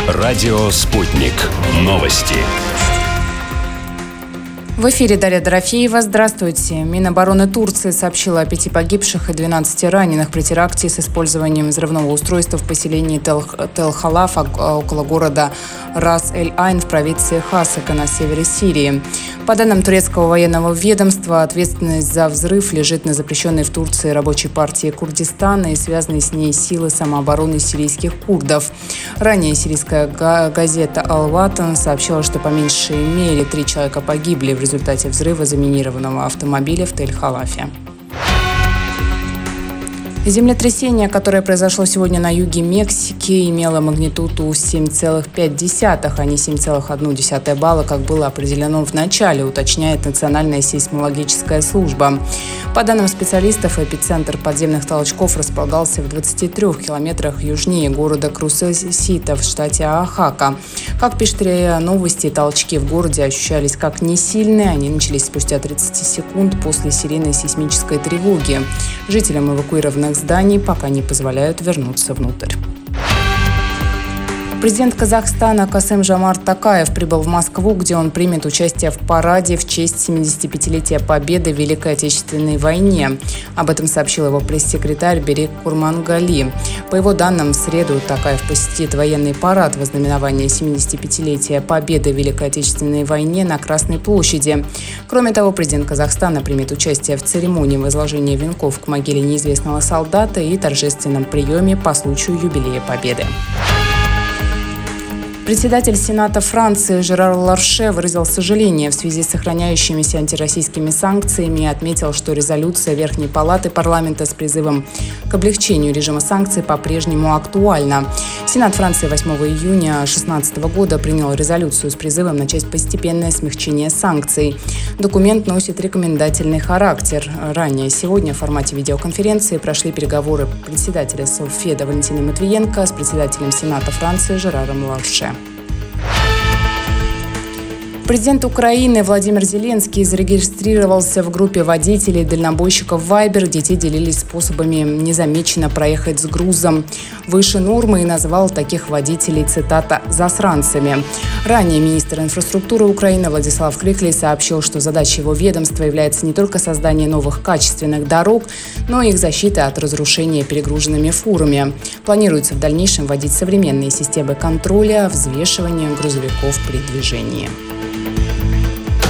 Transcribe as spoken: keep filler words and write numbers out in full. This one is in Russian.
Радио «Спутник». Новости. В эфире Дарья Дорофеева. Здравствуйте. Минобороны Турции сообщила о пяти погибших и двенадцати раненых при теракте с использованием взрывного устройства в поселении Тел-Халаф около города Рас-эль-Айн в провинции Хасака на севере Сирии. По данным турецкого военного ведомства, ответственность за взрыв лежит на запрещенной в Турции рабочей партии Курдистана и связанной с ней силы самообороны сирийских курдов. Ранее сирийская газета «Ал-Ватан» сообщила, что по меньшей мере три человека погибли в результате взрыва заминированного автомобиля в Тель-Халафе. Землетрясение, которое произошло сегодня на юге Мексики, имело магнитуду семь целых пять десятых, а не семь целых одна десятая балла, как было определено в начале, уточняет Национальная сейсмологическая служба. По данным специалистов, эпицентр подземных толчков располагался в двадцати трёх километрах южнее города Крусесита в штате Оахака. Как пишет РИА Новости, толчки в городе ощущались как не сильные. Они начались спустя тридцать секунд после сирены сейсмической тревоги. Жителям эвакуированных зданий пока не позволяют вернуться внутрь. Президент Казахстана Касым-Жомарт Токаев прибыл в Москву, где он примет участие в параде в честь семидесятипятилетия Победы в Великой Отечественной войне. Об этом сообщил его пресс-секретарь Берик Курмангали. По его данным, в среду Токаев посетит военный парад в ознаменование семидесятипятилетия Победы в Великой Отечественной войне на Красной площади. Кроме того, президент Казахстана примет участие в церемонии возложения венков к могиле неизвестного солдата и торжественном приеме по случаю юбилея Победы. Председатель Сената Франции Жерар Ларше выразил сожаление в связи с сохраняющимися антироссийскими санкциями и отметил, что резолюция Верхней палаты парламента с призывом к облегчению режима санкций по-прежнему актуальна. Сенат Франции восьмого июня две тысячи шестнадцатого года принял резолюцию с призывом начать постепенное смягчение санкций. Документ носит рекомендательный характер. Ранее сегодня в формате видеоконференции прошли переговоры председателя Совфеда Валентины Матвиенко с председателем Сената Франции Жераром Ларше. Президент Украины Владимир Зеленский зарегистрировался в группе водителей дальнобойщиков Viber, где те делились способами незамеченно проехать с грузом выше нормы и назвал таких водителей, цитата, «засранцами». Ранее министр инфраструктуры Украины Владислав Криклий сообщил, что задачей его ведомства является не только создание новых качественных дорог, но и их защита от разрушения перегруженными фурами. Планируется в дальнейшем вводить современные системы контроля, взвешивания грузовиков при движении.